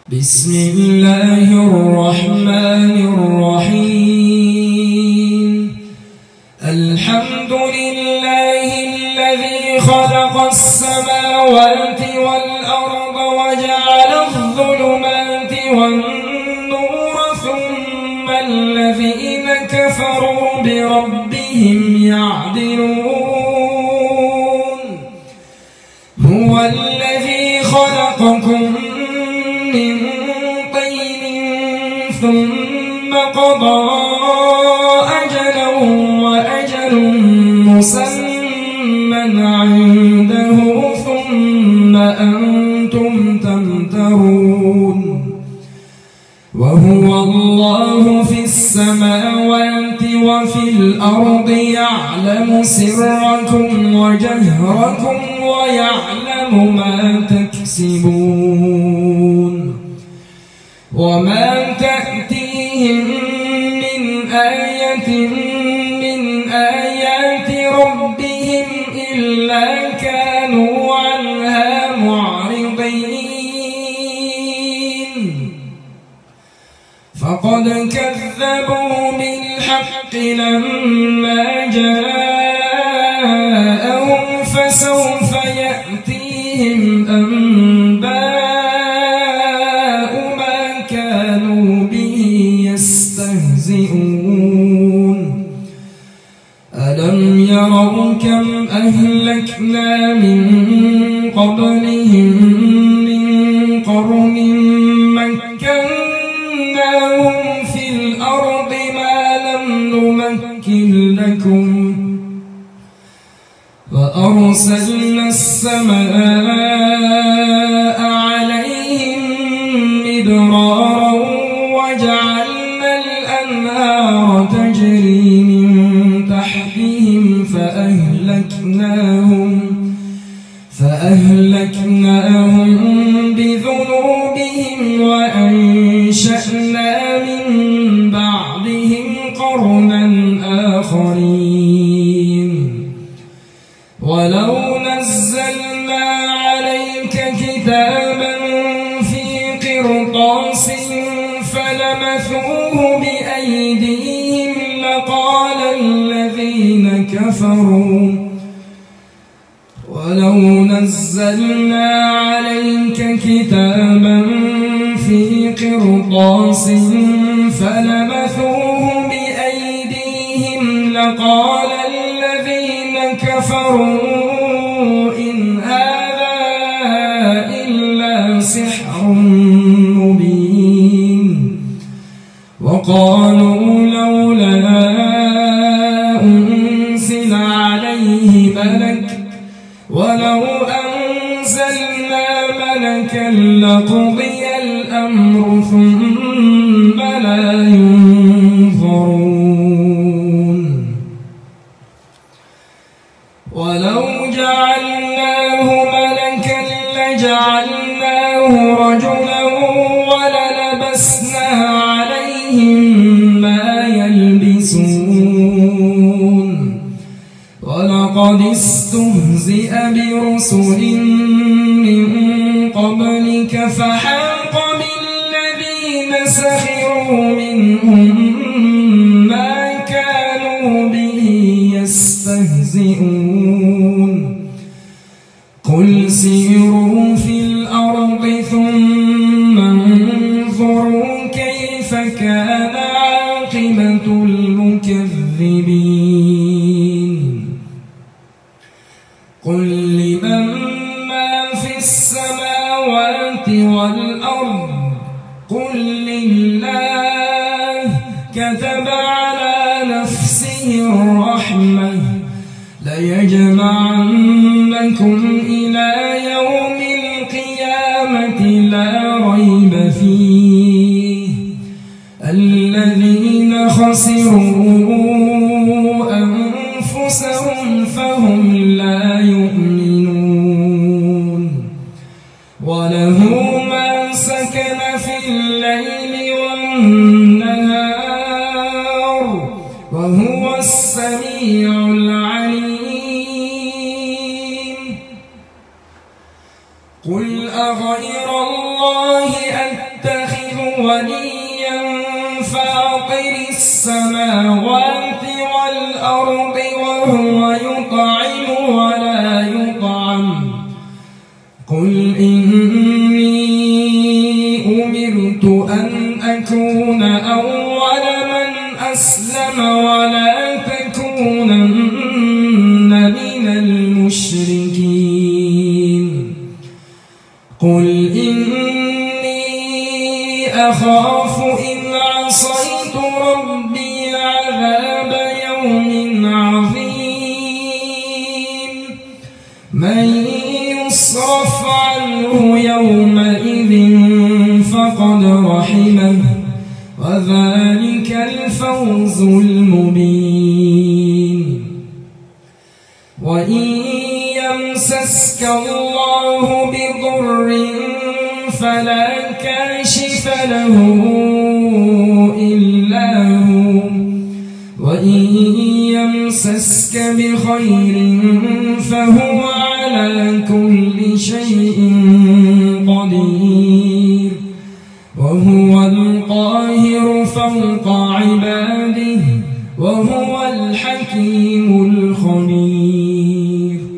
بسم الله الرحمن الرحيم. الحمد لله الذي خلق السماوات والأرض وجعل الظلمات والنور ثم الذين كفروا بربهم يعدلون. هو الذي خلقكم من طين ثم قضى أجلا وأجل مسمى عنده ثم أنتم تمترون. وهو الله في السماوات وفي الأرض يعلم سركم وجهركم ويعلم ما تكسبون. وما تأتيهم من آية من آيات ربهم إلا كانوا عنها معرضين. فقد كذبوا بالحق لما جاءهم فسوف يأتيهم أنباء ما كانوا به يستهزئون. ألم يروا كم أهلكنا من قبلهم من قرن مكناهم في الأرض ما لم نمكن لكم فأرسلنا السماء عليهم مدرارا وجعلنا الأنهار تجري من تحتهم فأهلكناهم بذنوبهم وأنشأنا من بعدهم قرنا آخرين. ولو نزلنا عليك كتابا في قرطاس فلمسوه بأيديهم لقال الذين كفروا ولو نزلنا عليك كتابا في قرطاس فلمسوه بأيديهم لقال الذين كفروا إن هذا إلا سحر مبين. وقالوا لولا أنزل عليه ملك ولو أنزلنا ملكا لقضي الأمر ثم لا ينظرون. ولو جعلناه ملكا لجعلناه رجلا وللبسنا عليهم ما يلبسون. ولقد استهزئ برسل من قبلك فحاق بالذين سخروا منهم ما كانوا به يستهزئون. قل سيروا في الأرض ثم انظروا كيف كان عاقبة المكذبين. قل لمن ما في السماوات والأرض قل لله كتب على نفسه الرحمة ليجمعنكم إلى يوم القيامة لا ريب فيه الذين خسروا أنفسهم فهم لا يؤمنون. وله ما سكن في الليل والنهار وهو السميع العليم. قل أفغير الله أتخذ وليا فاطر السماوات والأرض وهو يطعم ولا يطعم قل إني أمرت أن أكون أول من أسلم ولا تكونن من المشركين قل إني أخاف إن عصيت ربي عذاب يوم عظيم من يصرف عنه يومئذ فقد رحمه وذلك الفوز المبين وإن يمسسك الله بضر فلا كاشف له إلا هو وإن يمسسك بخير فهو على كل شيء قدير وهو القاهر فوق عباده وهو الحكيم الخبير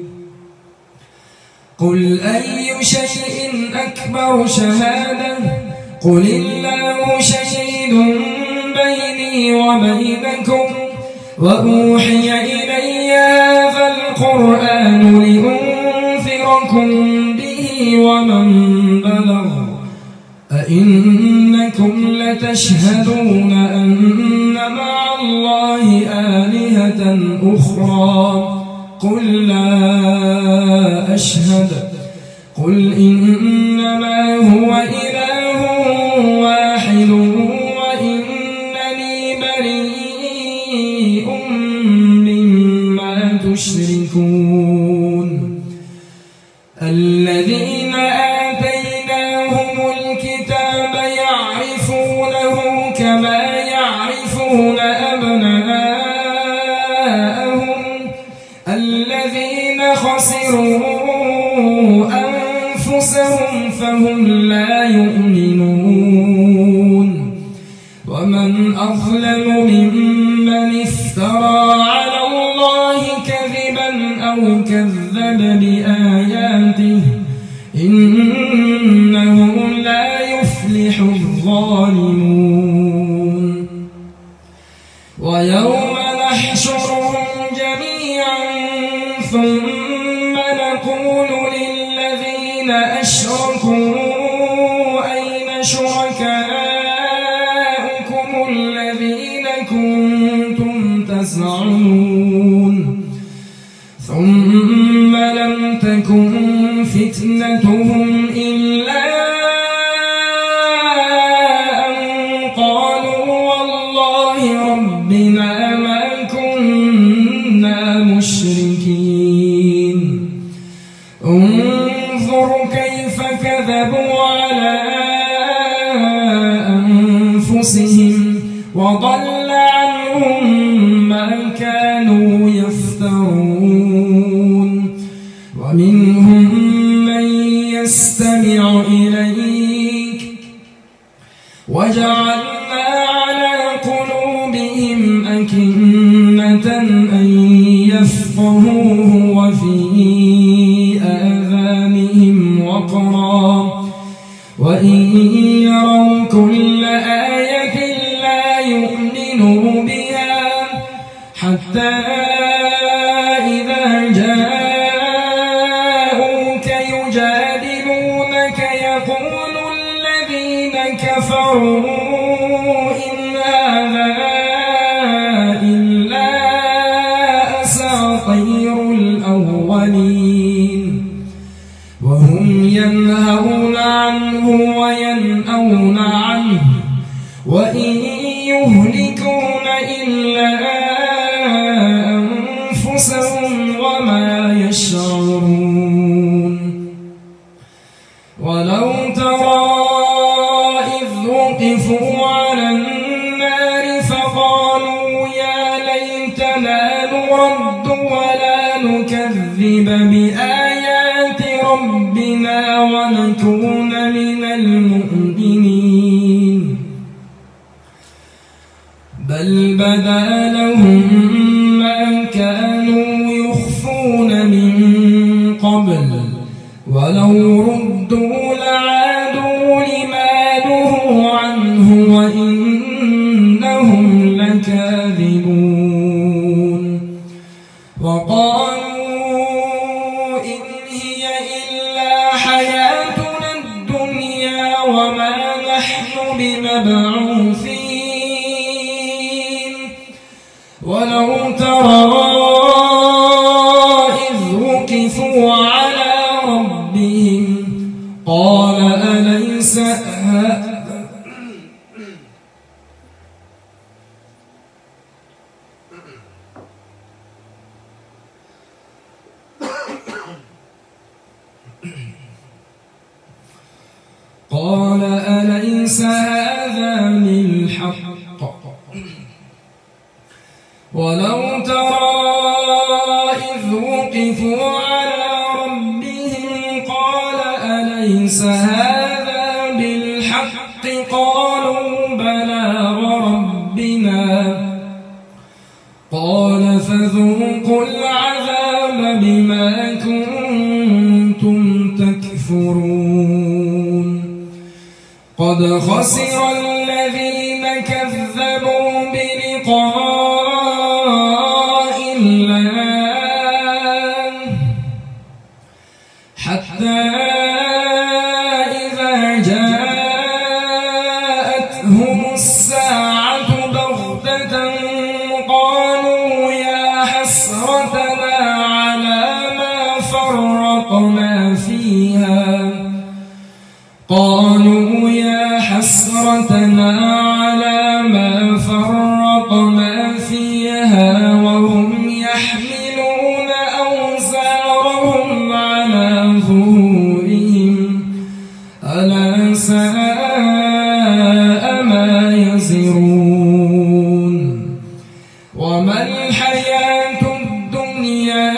قل أي شيء أكبر شهادة قل الله شهيد بيني وبينكم وأوحي إلي هذا القرآن لأنذركم به ومن بلغ أئنكم لتشهدون أن مع الله آلهة أخرى قل لا أشهد قل إنما هو إله واحد وإنني بريء مما تشركون الذين آتيناهم الكتاب يعرفونه كما يعرفون أبناءهم الذين خسروا أنفسهم فهم لا يؤمنون ومن أظلم ممن افترى على الله كذبا أو كذب بآياته إنه لا يفلح الظالمون ويوم نحشرهم جميعا ثم نقول للذين أشركوا أين شركاؤكم الذين كنتم تزعمون ثم لم تكن فتنتهم إلا أن قالوا والله ربنا ما كنا مشركين انظر كيف كذبوا على أنفسهم وضل عنهم ما كانوا يفترون ومنهم من يستمع إليك وجعلنا على قلوبهم أكنة أن يفقهوه وفي آذانهم وقرا وإن يروا كل آية لا يؤمنوا بها حتى إذا جاءوك يجادلونك يقول الذين كفروا إن هذا إلا أساطير الأولين وهم ينهون عنه وينأون عنه وإن يهلكون إلا أنفسهم وما يشعرون ولو ترى إذ وقفوا على النار فقالوا يا ليتنا نرد ولا نكذب بآيات ربنا ونكون من المؤمنين بل بدا لهم ما كانوا يخفون من قبل ولو ردوا لعادوا لما نهوا عنه وإنهم لكاذبون وقالوا إن هي إلا حياتنا الدنيا وما نحن بمبعوثين ولو ترى إذ وقفوا على ربهم قال أليس قال أليس هذا بالحق ولو ترى إذ وقفوا على ربهم قال أليس هذا بالحق قالوا بلى وربنا قال فذوقوا العذاب بما كنتم تكفرون قد خسر الذين كذبوا بلقاء الله حتى إذا جاءتهم الساعة بغتة قالوا يا حسرتنا على ما فرطنا فيها قالوا يا حسرتنا على ما فرطنا فيها وهم يحملون أوزارهم على ظهورهم ألا ساء ما يزرون وما الحياة الدنيا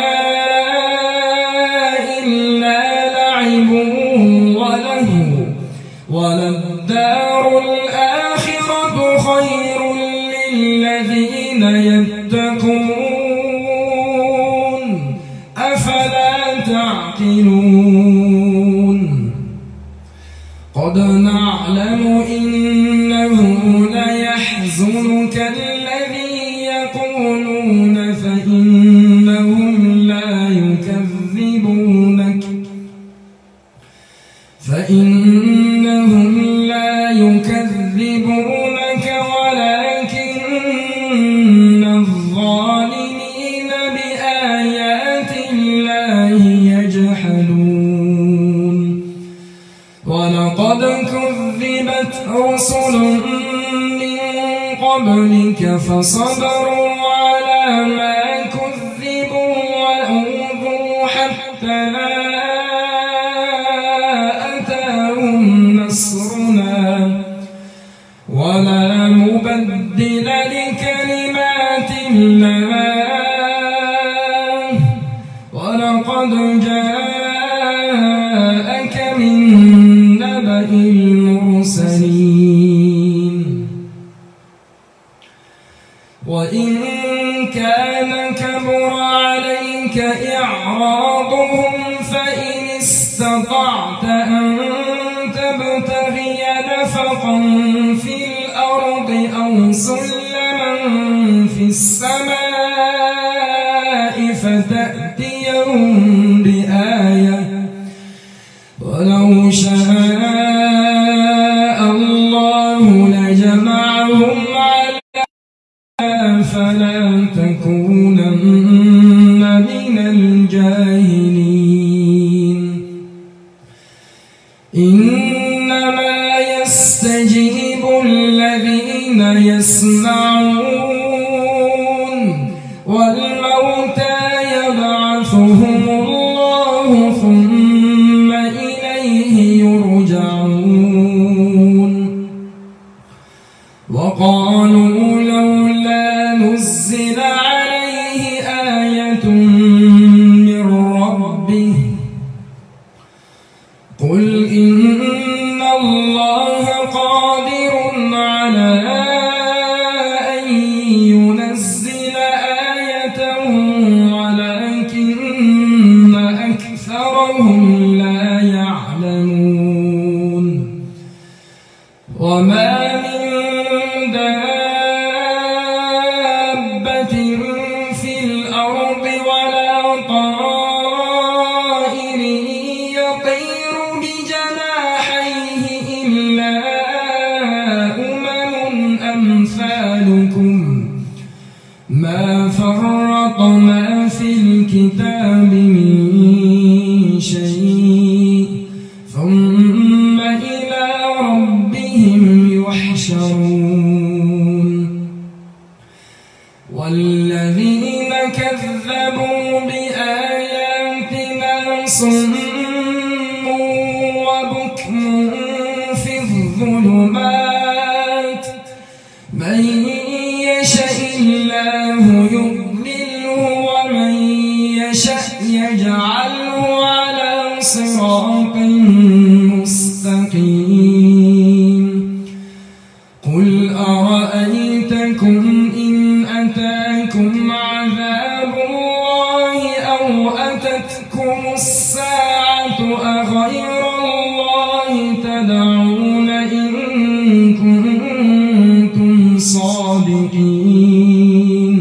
إلا لعب ولهو وللدار الآخرة خير للذين يتقون أفلا تعقلون قد نعلم إنه ليحزنك الذي يقولون فإنهم لا يكذبونك ولكن الظالمين بآيات الله يجحدون ولقد كذبت رسل من قبلك فصبروا على ما كذبوا وأوذوا حتى أتاهم نصرنا ولا مبدل لكلمات الله ولقد جاءك من نبأ المرسلين وإن كان كبر عليك إعراضهم فإن استطعت أن تبتغي نفقا في الأرض أو سلما في السماء فتأتيهم بآية ولو شاء الله لجمعهم على فلا تكونن من الجاهلين إنما يستجيب الذين يسمعون والموتى يبعثهم الله ثم إليه يرجعون وقالوا لولا نزل عليه آية من ربه قل أن ينزل آية ولكن أكثرهم لا يعلمون وما من دابة في الأرض ولا طائر يطير بجناحيه إلا أمثالكم ما فرطنا في الكتاب من شيء ثم إلى ربهم يحشرون والذين كذبوا بآياتنا صم وبكم في الظلمات من يشاء الله يضلله ومن يشاء يجعله على صراط مستقيم قل أرأيتكم إن أتاكم عذاب الله أو أتتكم الساعة أغير الله تدعون إن كنتم صادقين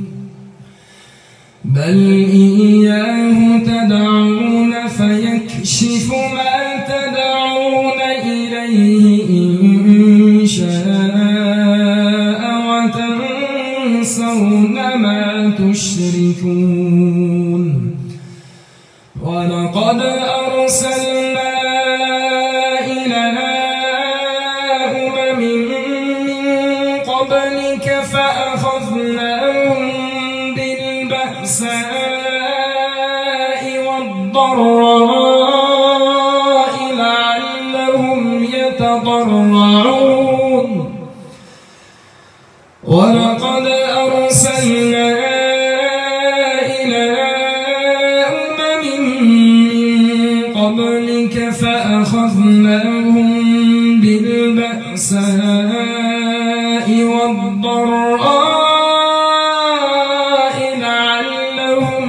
بل إياه تدعون فيكشف ما تدعون إليه إن شاء وتنسون ما تشركون ولقد أرسلنا إلى أمم من قبلك فأخذناهم بالبأساء والضراء لعلهم يتضرعون ولقد أرسلنا إلى أمم من قبلك فأخذناهم بالبأساء والضراء لعلهم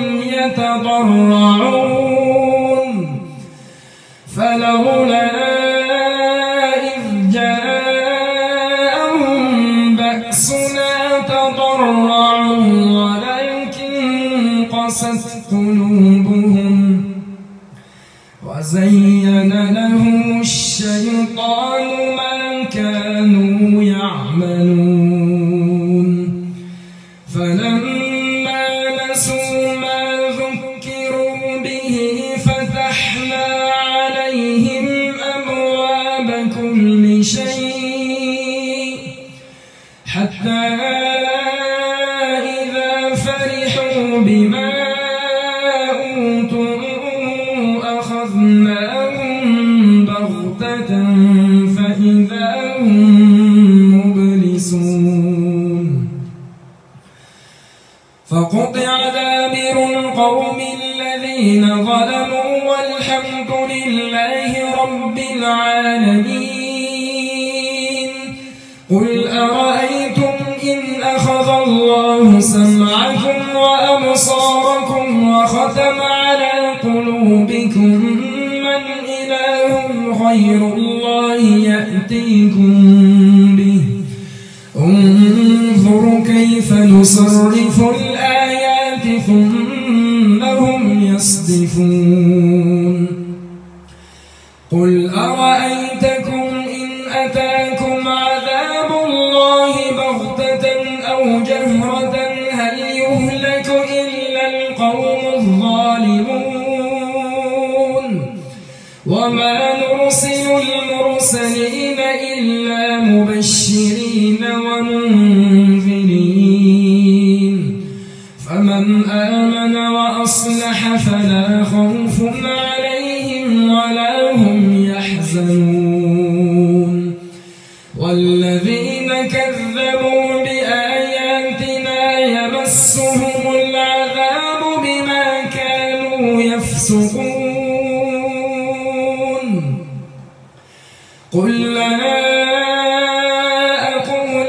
يتضرعون فلولا إذ جاءهم بأسنا تضرعوا ولكن قست قلوبهم وزين لهم الشيطان ما كانوا يعملون فلما نسوا ما ذكروا به فتحنا عليهم أبواب كل شيء حتى إذا فرحوا بما أوتوا أخذناهم بغتة فإذا هم مبلسون فقطع دابر القوم الذين ظلموا والحمد لله رب العالمين قل أرأيتم إن أخذ الله سمعكم وأبصاركم وختم على قلوبكم من إله غير الله يأتيكم به انظر كيف نصرف الآيات ثم هم يصدفون قل أرأيتكم إن أتاكم عذاب الله بغتة أو جهرة هل يهلك إلا القوم الظالمون وما نرسل المرسلين إلا مبشرين ومنذرين فمن آمن وأصلح فلا خوف عليهم ولا هم يحزنون والذين كذبوا بآياتنا يمسهم العذاب بما كانوا يفسقون قل لا أقول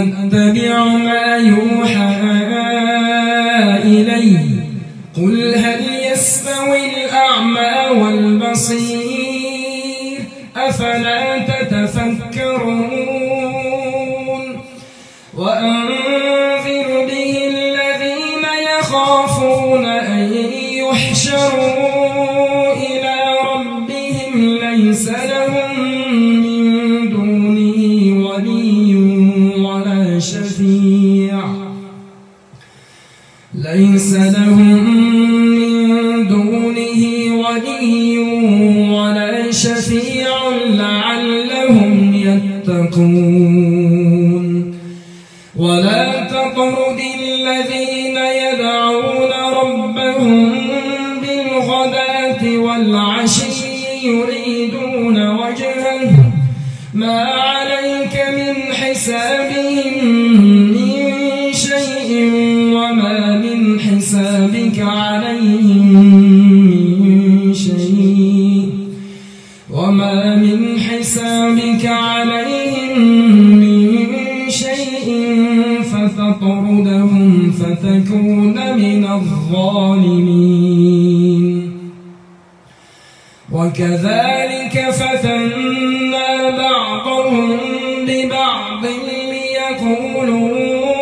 أتبع ما يوحى إلي قل هل يستوي الأعمى والبصير أفلا تتفكرون وأنذر به الذين يخافون أن يحشروا إلى ربهم ليس لهم من دونه ولي ولا شفيع لعلهم يتقون ولا تطرد الذين يدعون ربهم بالغداة والعشي يريدون وجهه ما عليك من حسابهم من شيء وما من حسابك عليهم من شيء فتطردهم فتكون من الظالمين وكذلك فتنا بعضهم ببعض ليقولوا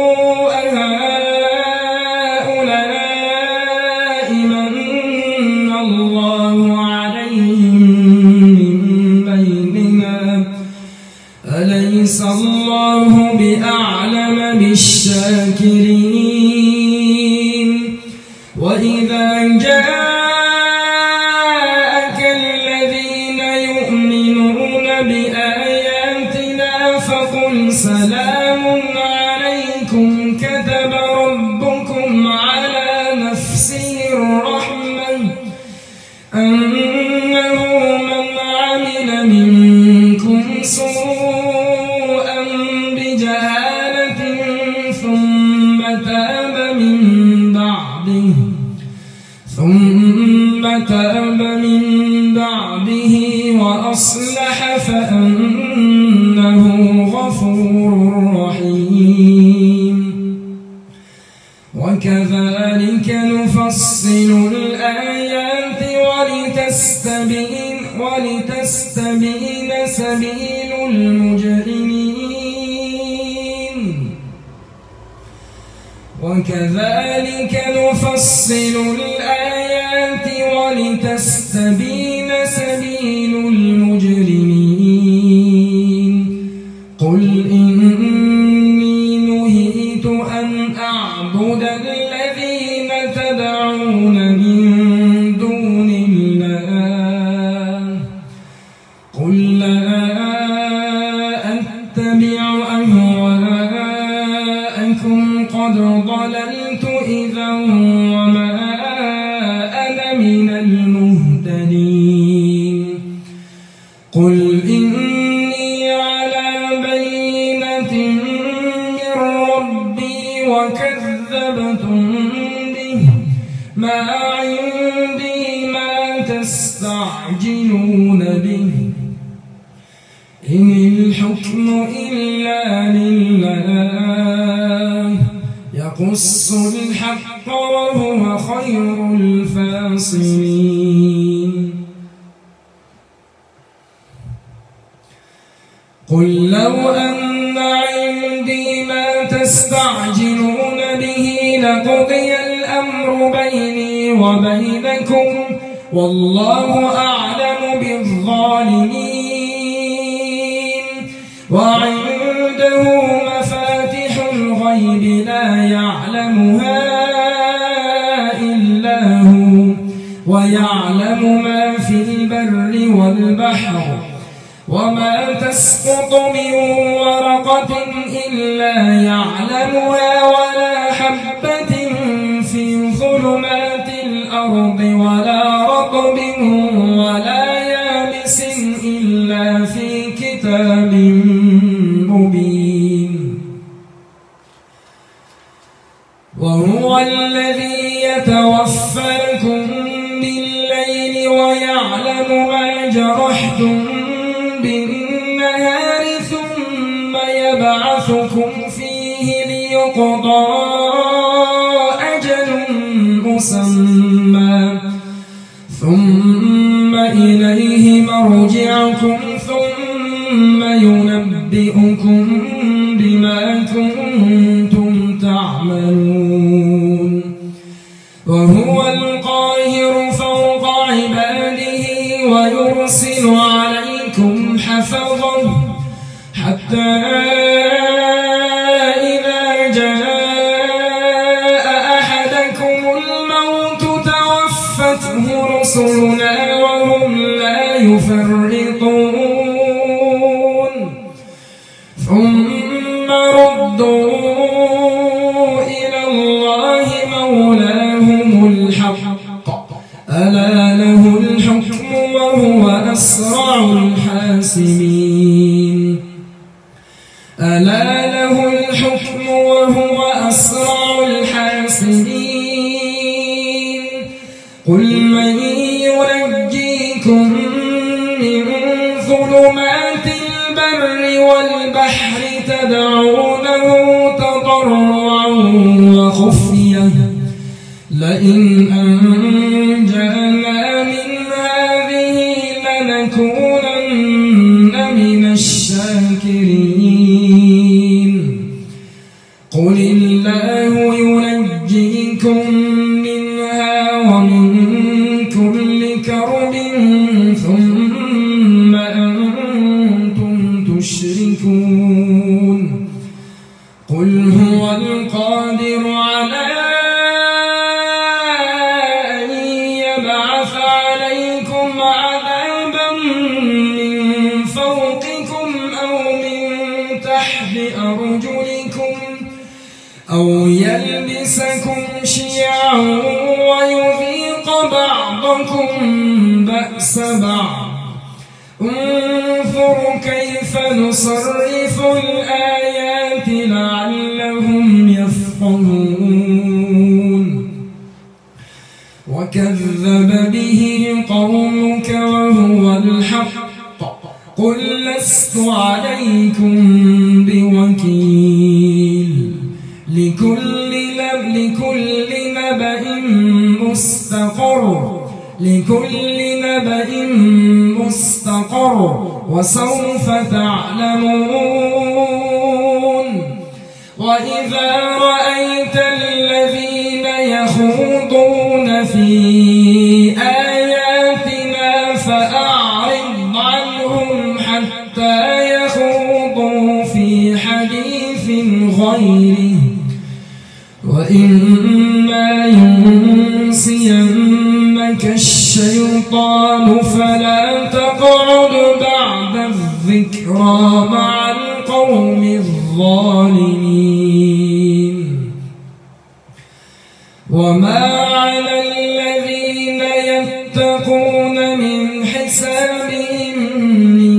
أهؤلاء من الله عليهم من بيننا أليس الله بأعلم بالشاكرين وإذا جاءك الذين يؤمنون بآياتنا فقل سلام عليكم كتب ربكم على نفسه الرحمة أنه من عمل منكم سوءا بجهالة ثم تاب من بعده وأصلح فأنه غفور رحيم وكذلك نفصل الآيات ولتستبين سبيل المجرمين وكذلك نفصل الآيات ولتستبين سبيل المجرمين قل إني نهيت أن أعبد الذين تدعون من دون الله قل لا أتبع أهواءكم قد ضللت إذا وما أنا من المهتدين قل إني على بينة من ربي وكذبتم به ما عندي ما تستعجلون به إن الحكم إلا لله يقص الحق وهو خير الفاصلين قل لو أن عندي ما تستعجلون به لقضي الأمر بيني وبينكم والله أعلم بالظالمين وعنده مفاتح الغيب لا يعلمها إلا هو ويعلم ما في البر والبحر وما تسقط من ورقة إلا يعلمها ولا حبة في ظلمات الأرض ولا رطب ولا يابس إلا في كتاب مبين وهو الذي يتوفاكم بالليل ويعلم ما جرحتم بالنهار ثم يبعثكم فيه يقضى أجل مسمى ثم إليه مرجعكم ثم ينبئكم بما كنتم تعملون وهو القاهر فوق عباده ويرسل عليكم حفظا حتى إذا جاء أحدكم الموت توفته رسلنا وهم لا يفرطون ثم ردوا إلى الله مولاهم الحق ألا له الحكم وهو أسرع الحاسبين ألا له الحكم وهو أسرع الحاسبين قل من ينجيكم من ظلمات البر والبحر تدعونه تضرعا وخفية لئن أنجانا من هذه لنكونن من الشاكرين قل الله ينجيكم منها ومن كل كرب ثم أنتم تشركون قل هو القادر على أن يبعث عليكم عذابا من فوقكم أو من تحت أرجلكم أو يلبسكم شيعا ويذيق بعضكم بأس بعض انظر كيف نصرف الآيات لعلهم يفقهون وكذب به قومك وهو الحق قل لست عليكم بوكيل لكل نبأ مستقر وسوف تعلمون وإذا رأيت الذين يخوضون في آياتنا فأعرض عنهم حتى يخوضوا في حديث غيره وإما ينسينك الشيطان فلا تقعد بعد الذكرى مع القوم الظالمين وما على الذين يتقون من حسابهم من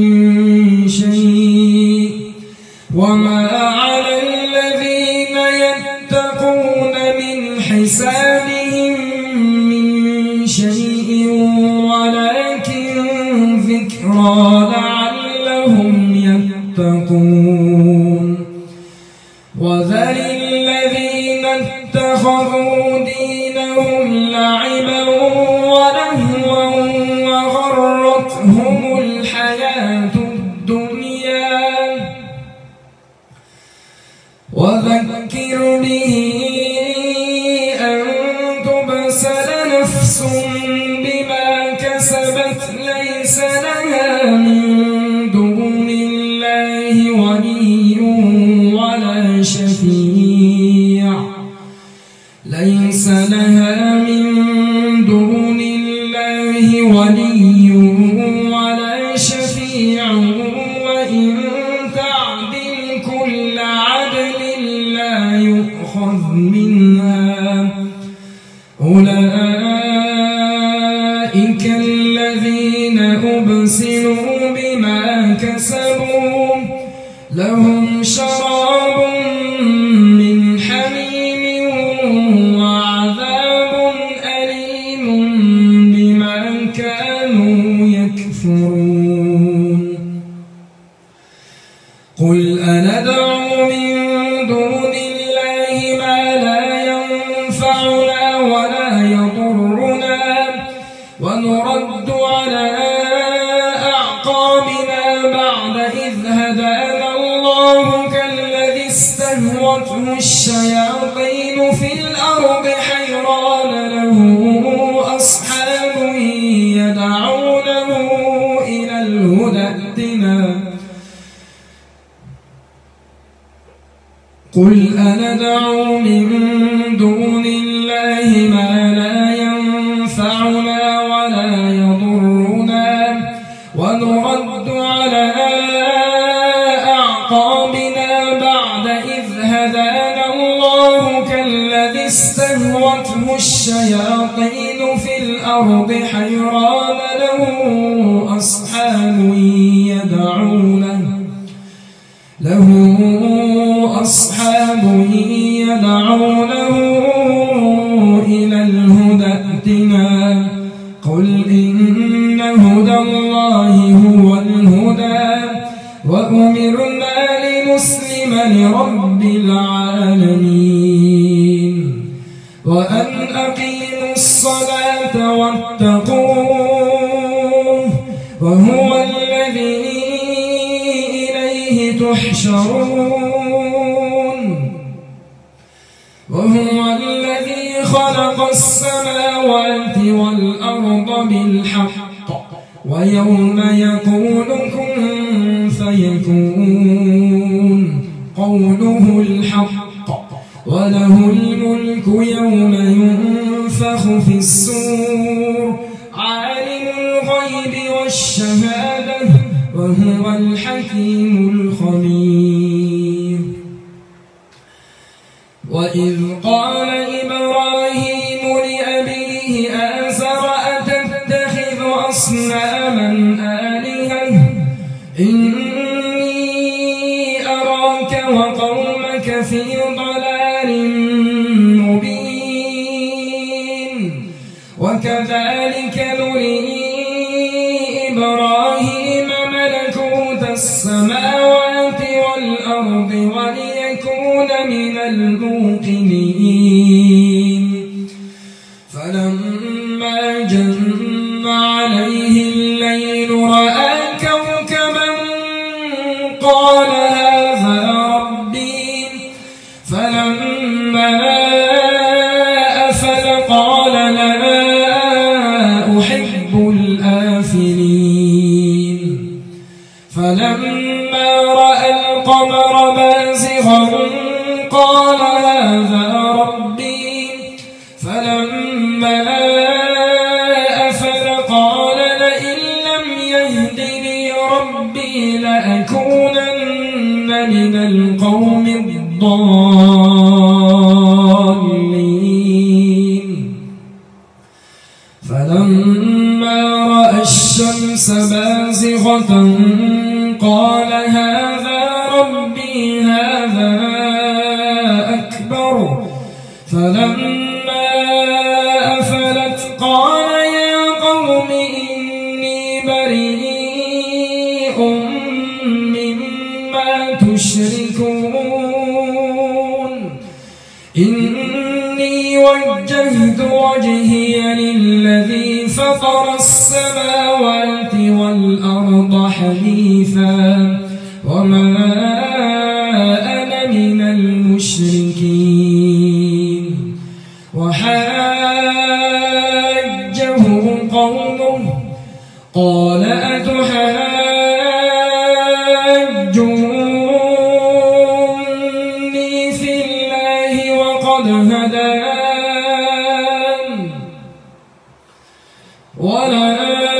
شيء وما على الذين يتقون من حسابهم من شيء ولكن ذكرى لعلهم يتقون وذل الذين اتخذوا دينهم لعبا ولهوا وغرتهم الحياة الدنيا وذكر به أن تبسل نفس بما كسبت ليس لها من دون الله ولي ولا شفيع ليس لها من دون الله ولي ولا شفيع وإن تعدل كل عدل لا يؤخذ منها أولئك الذين أبسلوا بما كسبوا لهم شراب من حميم وعذاب أليم بما كانوا يكفرون قل أندعو من دون الله استهوته الشياطين في الأرض حيران له أصحاب يدعونه إلى الهدى ائتنا قل أندعو من دون الله ما لا ينفعنا ولا يضرنا ونرد على أعقابنا بعد إذ هدانا الله كالذي استهوته الشياطين في الأرض حيران له أصحاب يدعونه إلى الهدى ائتنا قل إن هدى الله هو الهدى وأمرنا لنسلم لرب العالمين وأن أقيموا الصلاة واتقوه وهو الذي إليه تحشرون وهو الذي خلق السماوات والأرض بالحق ويوم يقول كن فيكون قوله الحق وله الملك يوم ينفخ في الصور عالم الغيب والشهادة وهو الحكيم الخبير وإذ قال إبراهيم لأبيه آزر أتتخذ أصناما آلهة إني أراك وقومك في ضلال مبين وكذلك نري إبراهيم ملكوت السماوات والأرض وليكون من الموقنين فلما جن عليه الليل رأى كوكبا قال هذا ربي فلما أفل قال لا أحب الآفلين فلما رأى القمر بازغا قال هذا ربي فلما أفل قال لئن لم يهدني ربي لأكونن من القوم الضالين فلما رأى الشمس بازغة قال هذا ربي هذا أكبر فلما أفلت قال يا قوم إني بريء مما تشركون إني وجهت وجهي للذي فطر السماوات والأرض حنيفا وما أنا من المشركين وحاجه قومه قال أتحاجوني في الله وقد هدان ولا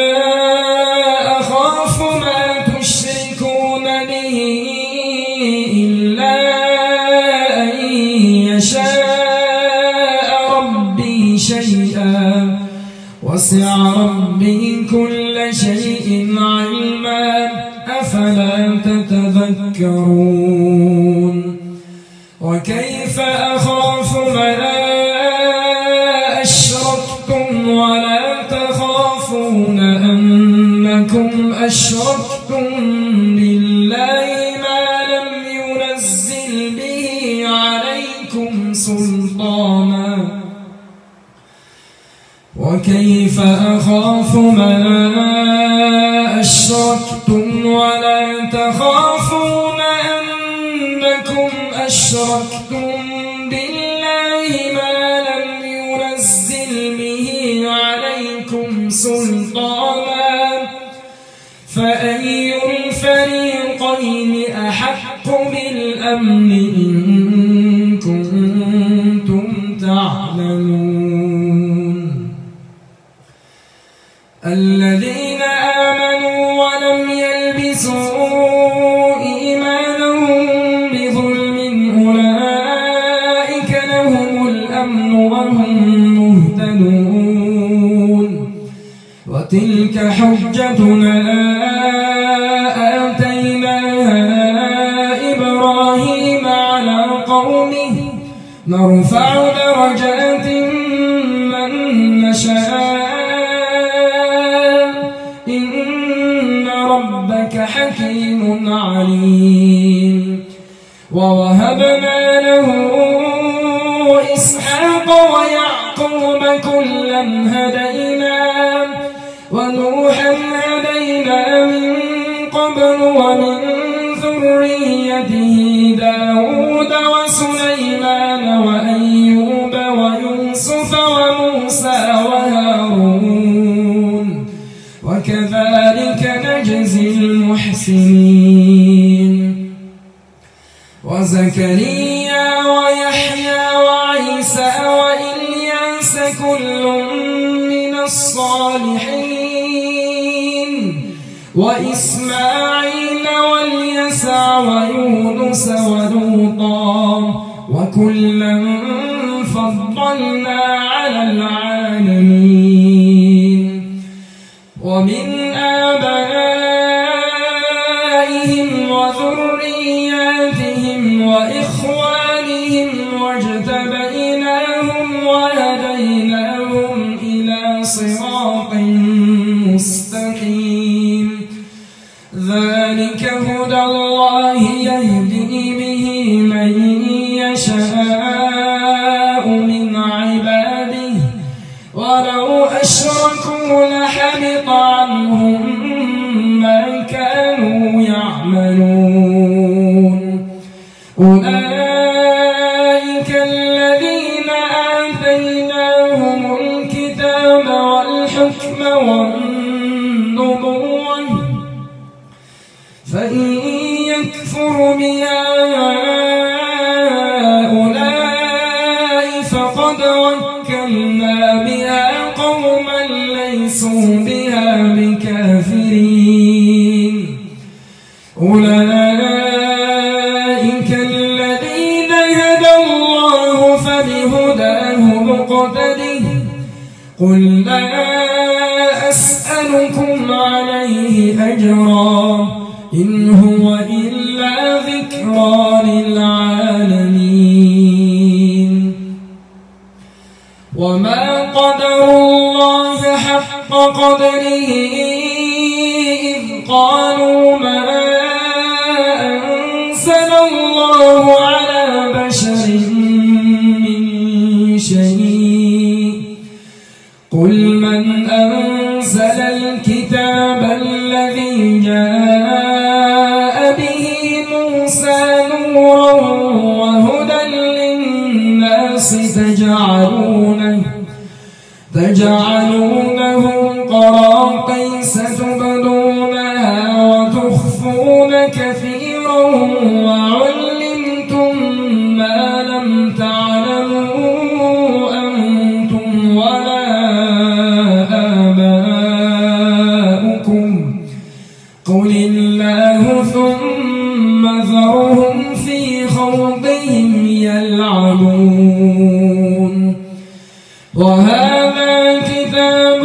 أخاف ما تشركون به إلا أن يشاء ربي شيئا وسع ربي كل شيء علما أفلا تتذكرون وكيف أخاف ما أشركتم ولا تخافون أنكم أشركتم بالله ما لم ينزل به عليكم سلطانا وكيف أخاف ما أشركتم ولا تخافون أنكم أشركتم بالله ما لم ينزل به عليكم سلطانا فأي الفريقين أحق بالأمن إن كنتم تعلمون الذين آمنوا ولم يلبسوا إيمانهم بظلم أولئك لهم الأمن وهم مهتدون وتلك حجتنا آتيناها إبراهيم على قومه نرفع درجات من نشاء إن ربك حكيم عليم ووهبنا له إسحاق ويعقوب كلا هدينا ونوحا هدينا من قبل ومن ذريته داود وسليمان وأيوب ويوسف وموسى وهارون وكذلك نجزي المحسنين وزكريا ويحيى وعيسى وإلياس كل من الصالحين وإسماعيل واليسع ويونس ولوطا وكلا فضلنا على العالمين ومن آبائهم وذرياتهم وإخوانهم واجتبيناهم وهديناهم إلى صراط مستقيم ذلك هدى الله يهدي به من يشاء من عباده ولو أشركوا لحبط عنهم ما كانوا يعملون أولئك الذين آتيناهم الكتاب والحكم والنبوة فإن يكفر بها هؤلاء فقد وكلنا بها قوما ليسوا بها بكافرين أولئك الذين هدى الله فبهداه مقتده قل لا أسألكم عليه أجرا إن هو إلا ذكرى للعالمين وما قدروا الله حق قدره إذ قالوا ما أنزل الله على بشر من شيء قل من أنزل الكتاب الذي جاء به موسى نورا وهدى للناس تجعلونه قراطيس تبدونها وتخفون كثيرا وعلمتم ما لم تعلموا أنتم ولا آباؤكم قل الله ثم ذرهم في خوضهم يلعبون وهذا كتاب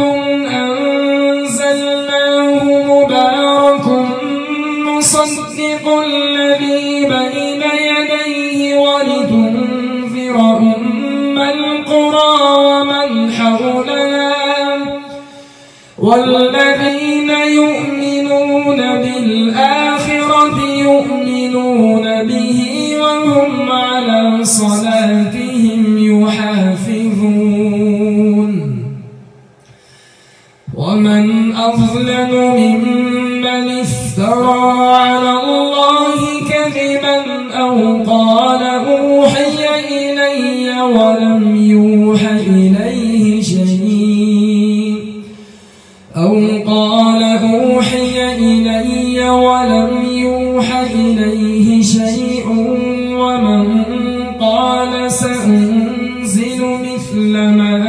أنزلناه مبارك مصدق الذي بين يديه ولتنذر أم القرى ومن حولها والذين يؤمنون بالآخرة يؤمنون به وهم على صلاتهم يحافظون ومن أظلم ممن افترى على الله كذبا أو قال ولم يوح إليه شيء ومن قال سأنزل مثل ما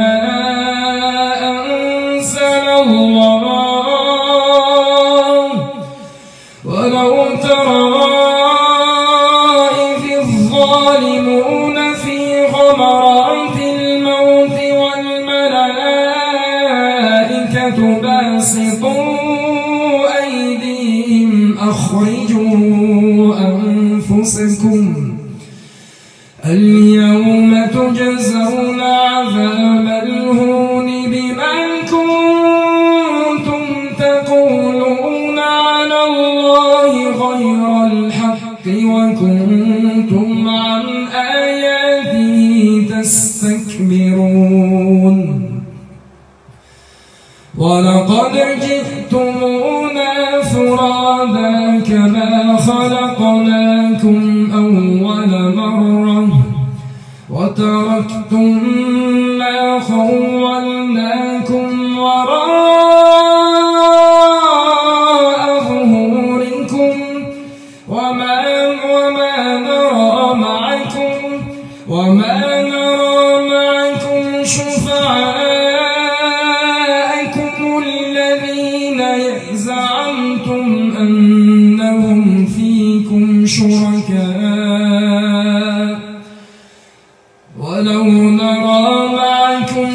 أنزل الله ولو ترى إذ الظالمون في غمرات الموت والملائكة باسطوا أيديهم أخرجوا أنفسكم اليوم تجزون عذاب الهون بما كنتم تقولون على الله غير الحق وكنتم عن آياته تستكبرون ولقد جئتمونا فرادا كما خلقناكم أول مرة وتركتم ما خولناكم وراء ظهوركم وما نرى معكم شفعاءكم الذين زعمتم أنهم فيكم شركاء ولو نرى معكم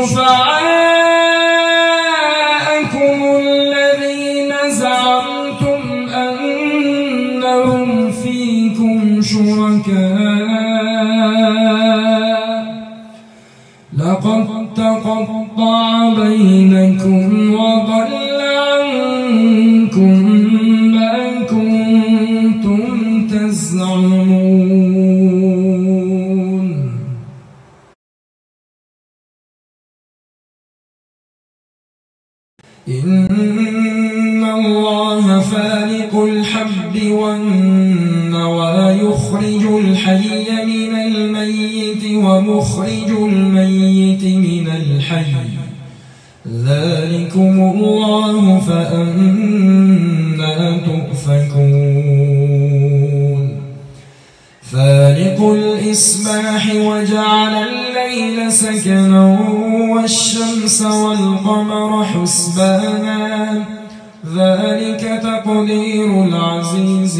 شفعاءكم الذين زعمتم أنهم فيكم شركاء لقد تقطع بينكم وضل عنكم ما كنتم تزعمون إن الله فالق الحب والنوى يخرج الحي من الميت ومخرج الميت من الحي ذلكم الله فأنى تؤفكون فالق الإصباح وجعل الليل سكنا والشمس والقمر حسبانا ذلك تقدير العزيز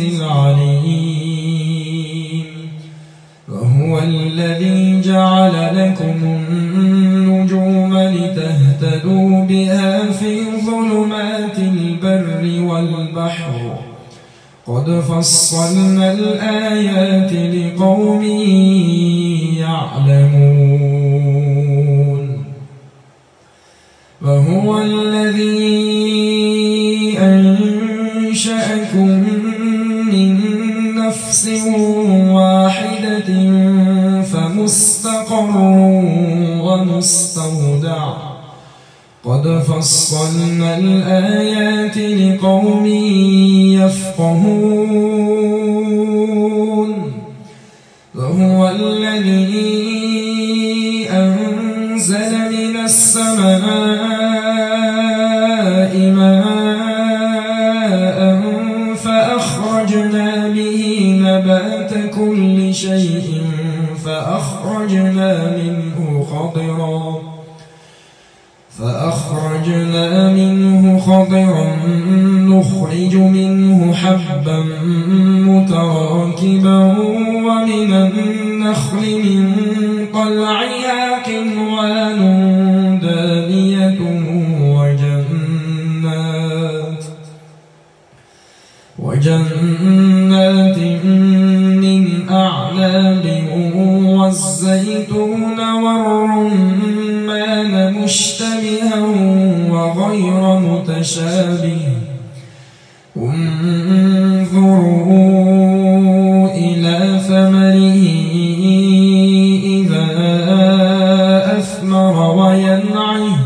العليم وهو الذي جعل لكم النجوم لتهتدوا بها في ظلمات البر والبحر قد فصلنا الآيات لقوم يعلمون وهو الذي أنشأكم من نفس واحدة فمستقر ومستودع قد فصلنا الآيات لقوم يفقهون وهو الذي أنزل من السماء ماء فأخرجنا به نبات كل شيء فأخرجنا منه خضرا نخرج منه حبا متراكبا ومن النخل من طلعها قنوان دانية وجنات من أعناب والزيتون والرمان مشتبها وغير متشابه انظروا إلى ثمره إذا أثمر وينعه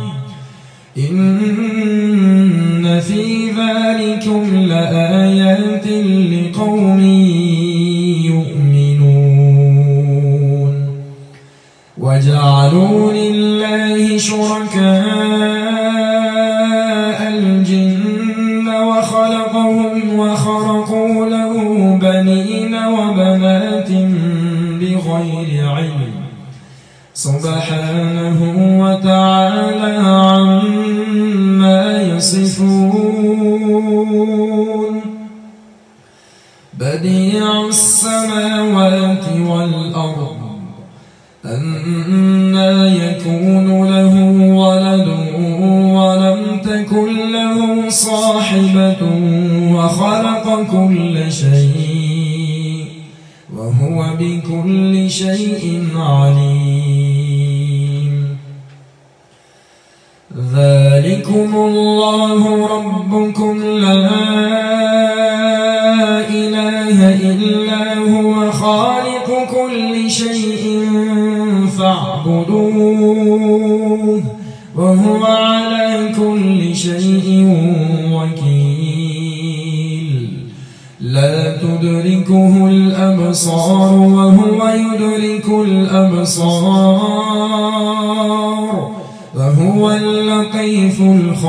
إن في ذلكم لآيات لقوم يؤمنون وجعلوا لله شركاء الجن وخلقهم وخرقوا له بنين وبنات بغير علم سبحانه وتعالى عما يصفون بديع السماوات والأرض أنى يكون له ولد ولم تكن له صاحبة وخلق كل شيء وهو بكل شيء عليم ذلكم الله ربكم لا إله إلا هو خالق كل شيء فاعبدوه وهو على كل شيء وكيل لا تدركه الأبصار وهو يدرك الأبصار وهو اللطيف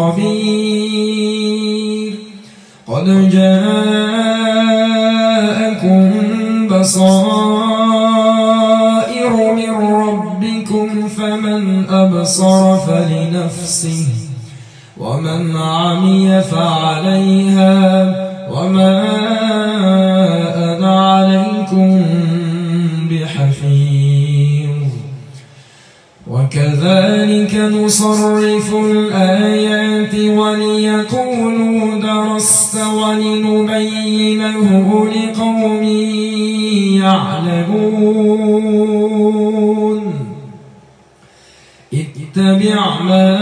الخبير قد جاءكم بصائر من ربكم فمن أبصر فلنفسه ومن عمي فعليها وما أنا عليكم بحفيظ وكذلك نصرف الآيات وليقولوا درست ولنبينه لقوم يعلمون اتبع ما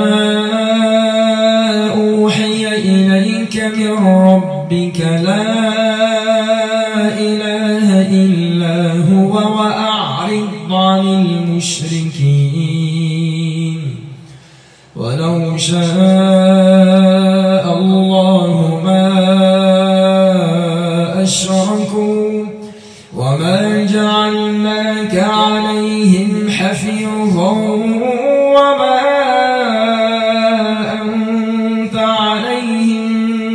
أوحي إليك من ربك لا إله إلا هو وأعرض عن المشركين ولو شاء الله ما أشركوا وما جعلناك عليهم حفيظا وما أنت عليهم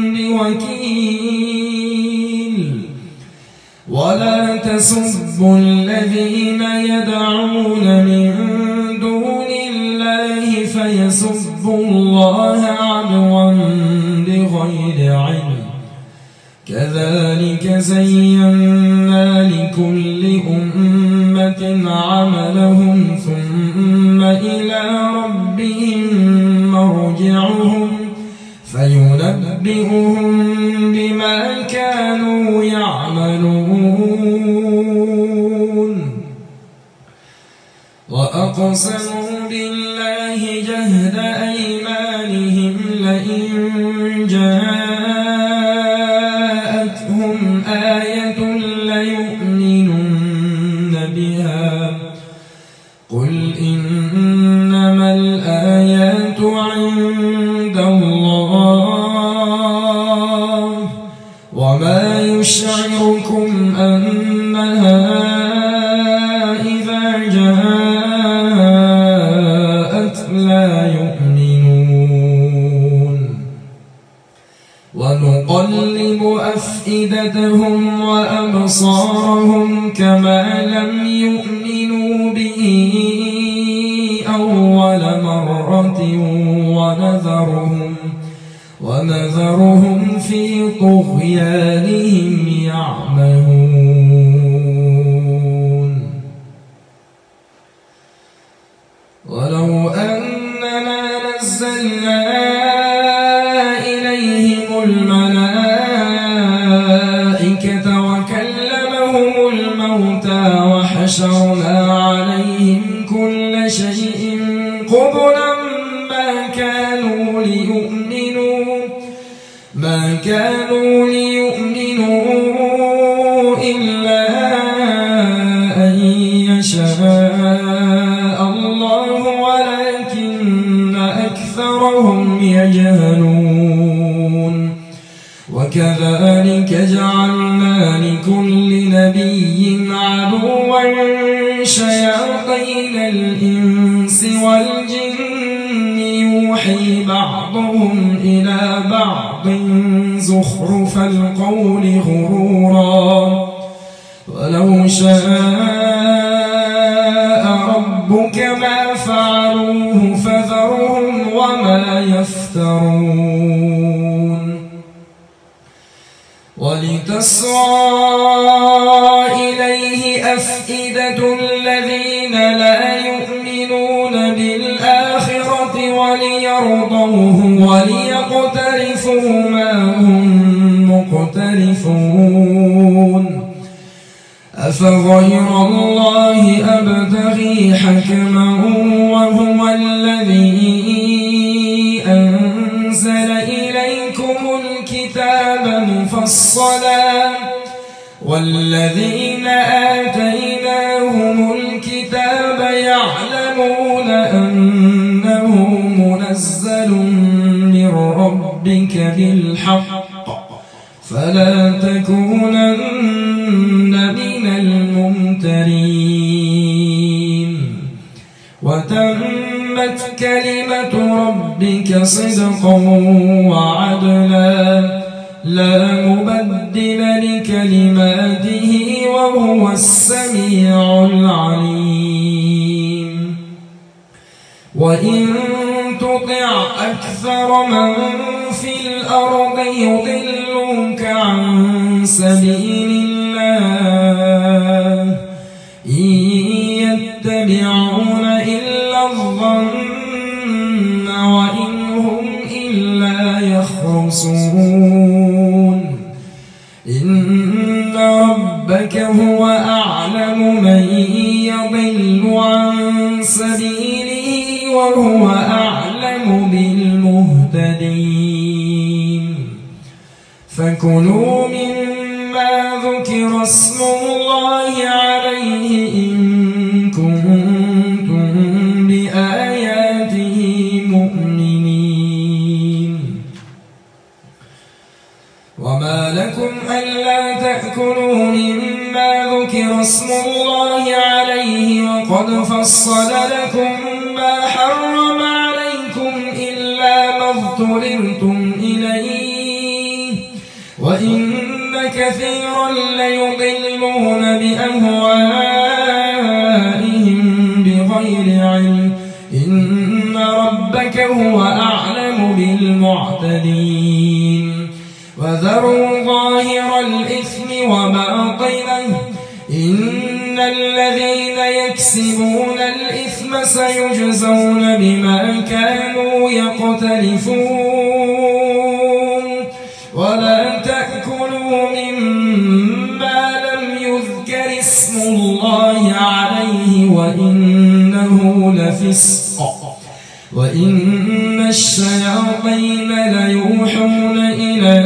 بوكيل ولا تسبوا الذين يدعون من دون الله فيسبوا الله عدوا بغير علم كذلك زينا لكل أمة عملهم ثم إلى ربهم مرجعهم فينبئهم بما كانوا يعملون وأقسموا بالله جهد أيمانهم لئن جاءتهم آية ليؤمنن بها قل إنما الآيات عند الله وما يشعركم أنها إذا جاءت لا يؤمنون ونقلب أفئدتهم وأبصارهم كما لم يؤمنوا به أول مرة ونذرهم في طغيانهم يعمهون ولو أننا نزلنا إليهم الملائكة وكلمهم الموتى وحشرنا عليهم كل شيء قبلا ما كانوا ليؤمنوا إلا أن يشاء الله ولكن أكثرهم يجهلون وكذلك جعلنا لكل نبي عدوا شياطين الإنس والجن يوحي بعضهم إلى بعض زخرف القول غرورا ولو شاء ربك ما فعلوه فذرهم وما يفترون ولتصغى إليه أفئدة الذين لا يؤمنون بالآخرة وليرضوه وليقترفوا ما هم مقترفون أفغير الله أبتغي حكما وهو الذي أنزل إليكم الكتاب مفصلا والذين آتيناهم الكتاب يعلمون أنه منزل من ربك بالحق فلا تكونن من الممترين وتمت كلمة ربك صدقا وعدلا لا مبدل لكلماته وهو السميع العليم وإن تطع أكثر من في الأرض يضلوك عن سبيل الله إن يتبعون إلا الظن وإن هم إلا يخرصون إن ربك هو أعلم من يضل عن سبيله وهو أعلم بالمهتدين فكلوا مما ذكر اسم الله عليه إن كنتم بآياته مؤمنين وما لكم ألا تأكلوا مما ذكر اسم الله عليه وقد فصل لكم ما حرم عليكم إلا ما اضطررتم إليه وإن كثيرا ليضلون بأهوائهم بغير علم إن ربك هو أعلم بالمعتدين وذروا ظاهر الإثم وباطنه إن الذين يكسبون الإثم سيجزون بما كانوا يقترفون ولا تأكلوا مما لم يذكر اسم الله عليه وإنه لفسق وإن الشياطين ليوحون إلى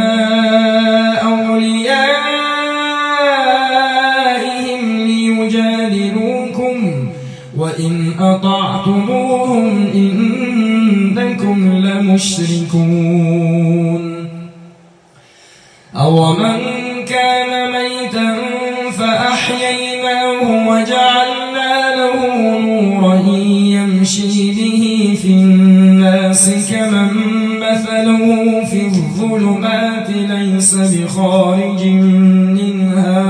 أوليائهم ليجادلوكم وإن أطعتموهم إنكم لمشركون أومن كان ميتا فأحييناه وجعلنا له نورا يمشي به في الناس كمن مثله في الظلمات ليس بخارج منها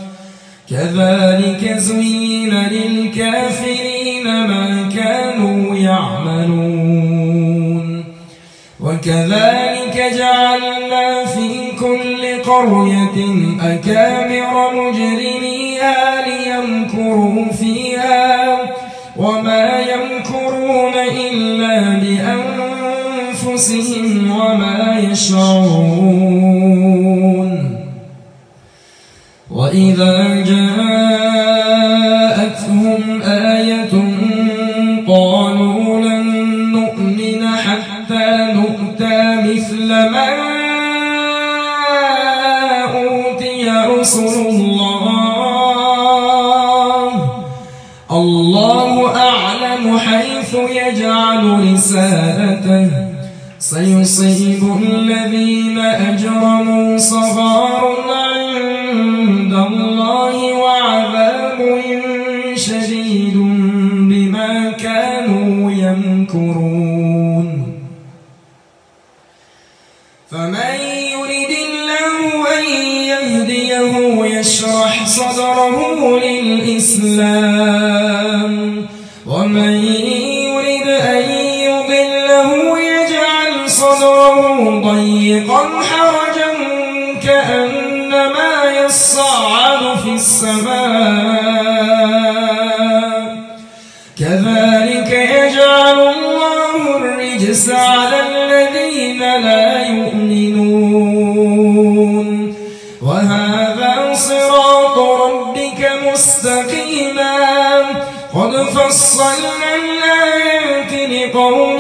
كذلك زين للكافرين ما كانوا يعملون وكذلك جعلنا في كل قرية أكابر مجرميها ليمكروا فيها وما يمكرون إلا بأنفسهم وما يشعرون وإذا جاءتهم آية قالوا لن نؤمن حتى نؤتى مثل ما أوتي رسل الله الله أعلم حيث يجعل رسالته سيصيب الذين أجرموا صغار عند الله وعذاب شديد بما كانوا يمكرون فمن يشرح صدره للإسلام ومن يرد أن يضله يجعل صدره ضيقا حرجا كأنما يصعد في السماء كذلك يجعل الله الرجس على الذين لا يؤمنون وهذا صراط ربك مستقيما قد فصلنا الآيات لقوم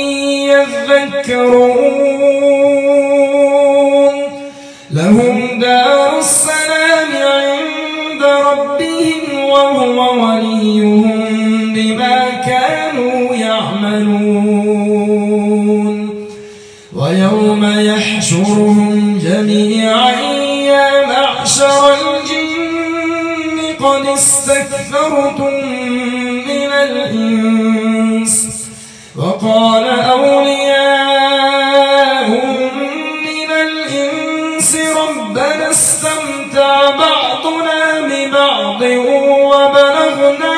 يذكرون لهم دار السلام عند ربهم وهو وليهم بما كانوا يعملون ويوم يحشرهم جميعا يا معشر الجن قد استكثرتم من الإنس وقال أولياؤهم من الإنس ربنا استمتع بعضنا ببعض وبلغنا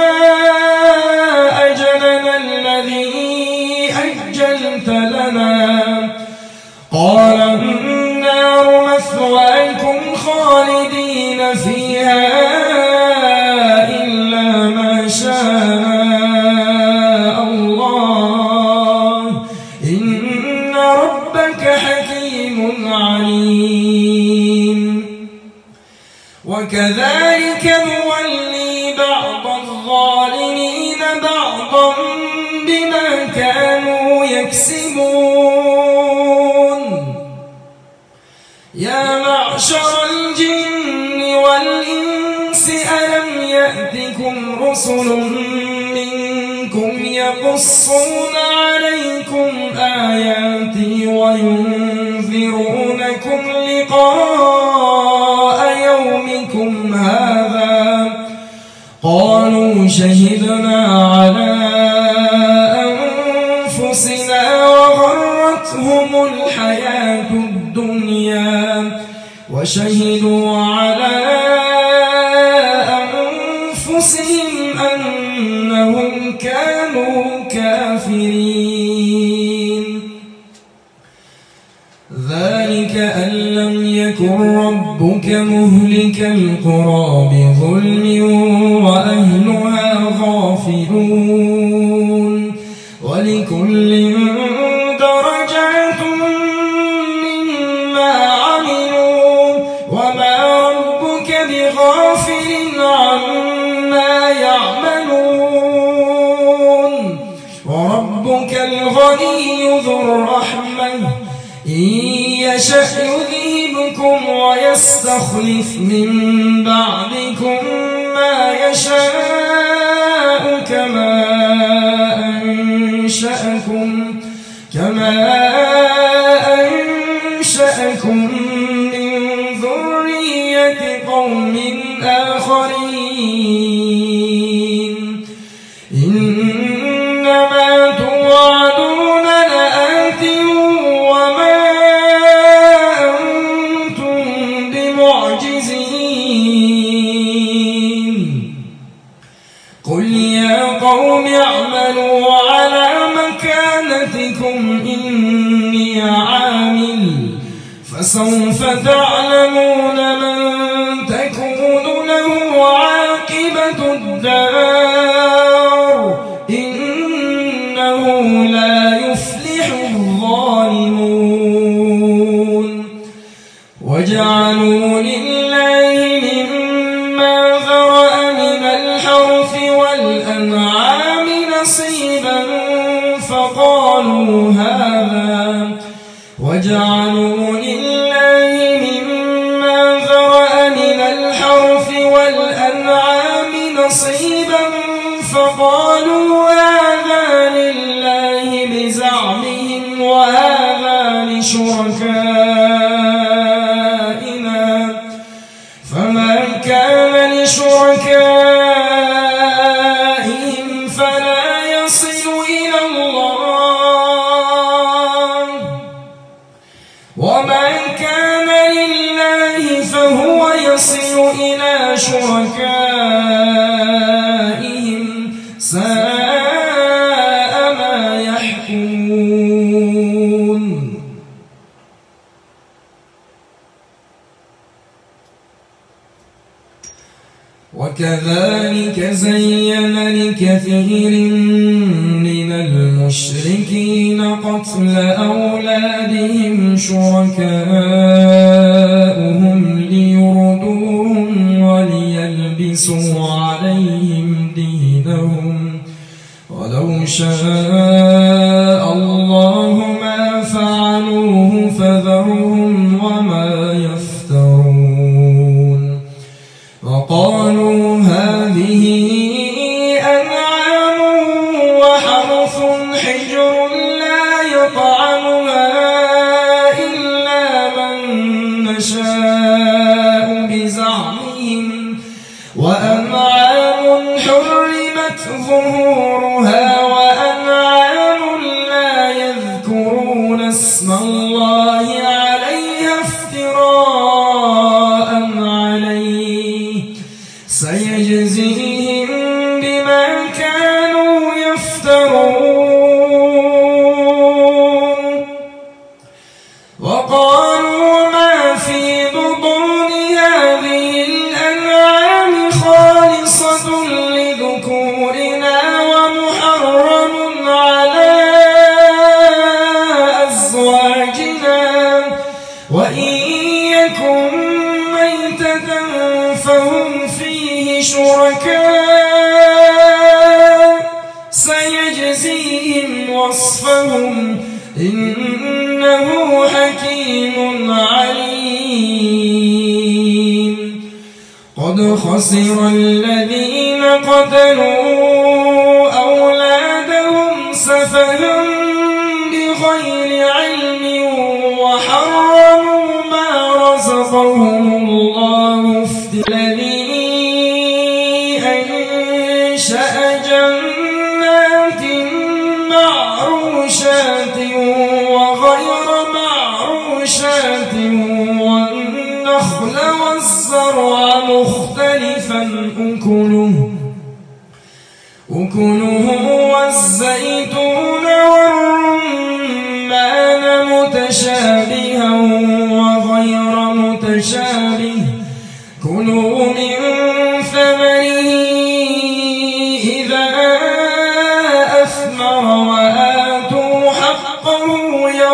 أجلنا الذي أجلت لنا قال النار مثواكم خالدين فيها إلا ما شاء الله إن ربك حكيم عليم وكذلك نولي بعض الظالمين بعضا بما كانوا يكسبون يا معشر الجن والإنس ألم يأتكم رسل منكم يقصون عليكم آياتي وينذرونكم لقاء يومكم هذا قالوا شهدنا على أنفسنا وغرتهم الحياة الدنيا وشهدوا على أنفسهم أنهم كانوا كافرين ذلك أن لم يكن ربك مهلك القرى بظلم وأهلها غافلون ولكل درجات مما عملوا وما ربك بغافل عما يعملون وربك الغني ذو الرحمة إن يشأ يذهبكم ويستخلف من بعدكم ما يشاء كما أنشأكم من ذرية قوم آخرين إنما توعدون لآت وما أنتم بمعجزين قل يا قوم اعملوا على مكانتكم إني عامل فسوف تعلمون من تكون له عاقبة الدار إنه لا يفلح الظالمون وجعلوا لله مما ذرأ من الحرث والأنعام نصيبا وجعلوا لله مما ذرأ من الحرث والأنعام نصيبا فقالوا هذا لله بزعمهم وهذا لشركائنا فما كان لشركائهم فلا يصل إلى الله وما كان لله فهو يصل إلى شركائهم ساء ما يحكمون. وكذلك زين لكثير من المشركين قتل أولادهم شركاؤهم ليردوهم وليلبسوا عليهم دينهم ولو شاء الله ما فعلوه فذرهم وما يفترون. وقالوا هذه أنعام وحرث حجر لا يطعمها إلا من نشاء بزعمهم وأنعام حرمت ظهورها وأنعام لا يذكرون اسم الله عليها افتراء عليه سيجزيهم بما كانوا يفترون. وقالوا ما في بطون هذه الأنعام خالصة لذكورنا ومحرم على أزواجنا وإن يكن ميتة فهم فيه شركاء سيجزيهم وصفهم إنه حكيم عليم. قد خسر الذين قتلوا أولادهم سفها بغير علم وحرموا ما رزقهم الله الذي أنشأ جنات معروشات وغير معروشات والنخل والزرع مختلفا أكله والزيتون والرمان متشابها وغير متشابه كلوا من